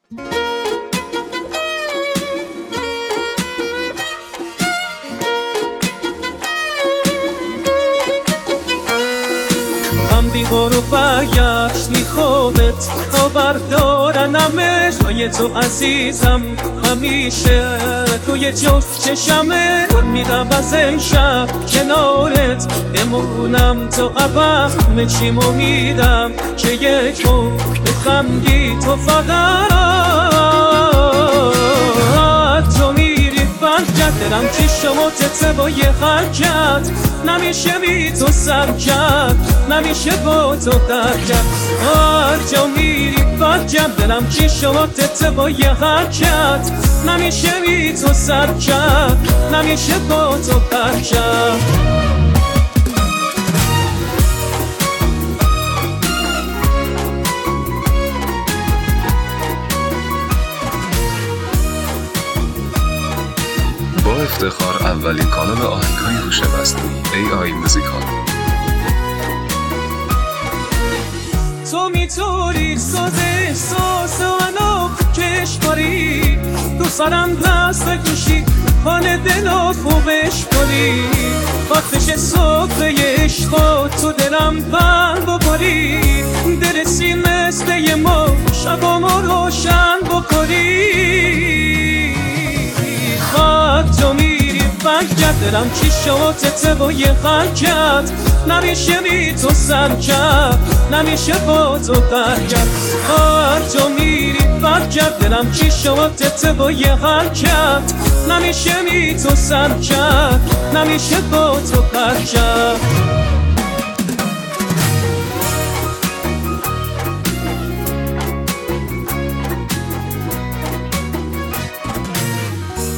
دیوارو برگشت میخوابت تا بردارنمش توی تو عزیزم همیشه توی جفت چشمه میرم از این شب کنارت بمونم تا ابد چیمو میدم که یک رو بخمگی تو فقط تو میری برگرد دلم چشمو تته با یه حرکت نمیشه بی تو سر کرد نمیشه با تو درد کرد هر جا میری برگرد دلم چشمو تته با یه حرکت نمیشه بی تو سر کرد نمیشه با تو درد کرد با افتخار اولین کانال آهنگ‌های هوش مصنوعی AI موزیکال. تو میتونی ساز احساس منو کش کاری تو سرم دست بکشی خانه دلو خوبش کنی وقتش صبح عشق تو دلم بند بباری درسی مثل یه ما شبامو روشن بکنی تو میری برگرد دلم چشماتته با یه حرکت نمیشه بی تو سر کرد نمیشه با تو برگرد هر تو میری برگرد دلم چشماتته با یه حرکت نمیشه بی تو سر کرد نمیشه با تو برگرد